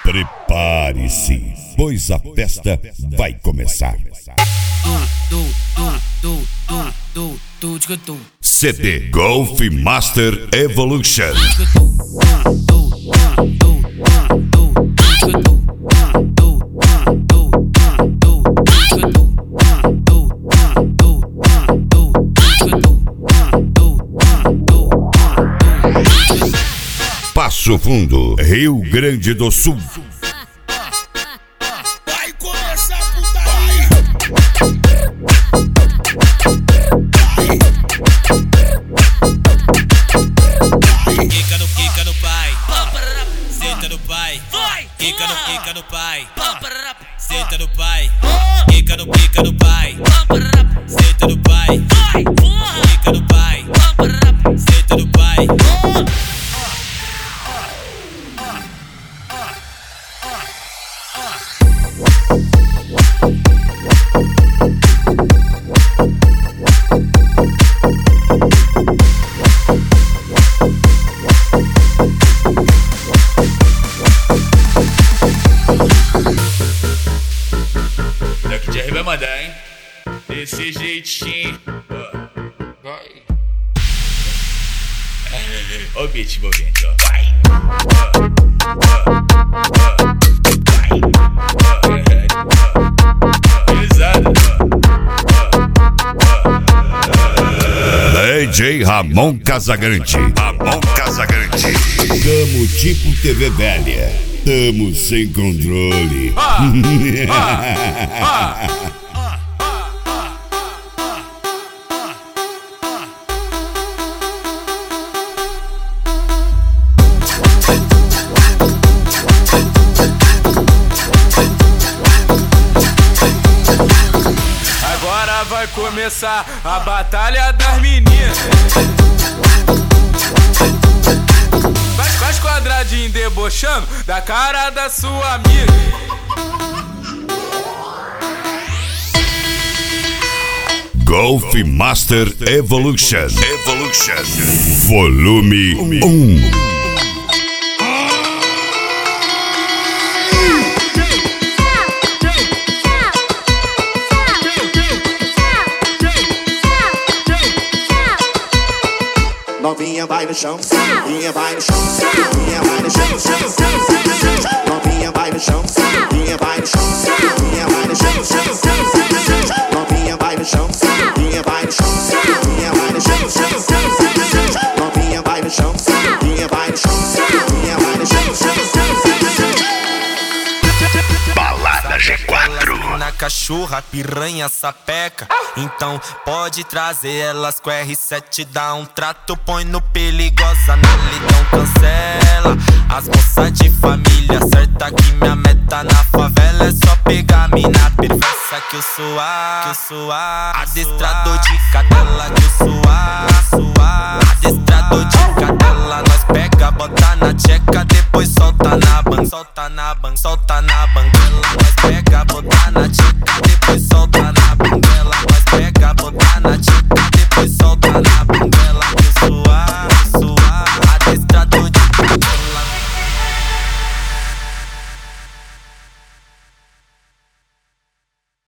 Prepare-se, pois a festa vai começar. CD Golf Master Evolution. Passo Fundo, Rio Grande do Sul. Vai começar a putaria. Quica no pai, senta no pai. Quica no pai, senta no pai. Quica no pai, senta no pai. Quica no pai, senta no pai. Daqui de vai mandar, hein? Desse jeitinho. Vai. Ó o beat envolvente, ó. Vai. Pesado. DJ Ramon Casagrande. Tamo tipo TV velha. Tamo sem controle. Agora vai começar a batalha das meninas. Faz quadradinho debochando da cara da sua amiga. Golf Master Evolution. Volume 1. Novinha vai no chão, novinha vai no chão, novinha vai no chão, novinha vai no chão, novinha vai no chão, novinha vai no chão, novinha vai no chão, novinha vai no chão, novinha vai no chão, novinha vai no chão, novinha vai no chão, novinha vai no chão. Balada G4. Na cachorra, piranha, sapeca. Então pode trazer elas com R7, dá um trato, põe no perigosa, na lidão cancela. As moças de família, certa que minha meta na favela é só pegar mina perversa que eu sou adestrador de cadela que eu sou adestrador de cadela. Nós pega, bota na tcheca, depois solta na ban, solta na ban, solta na ban.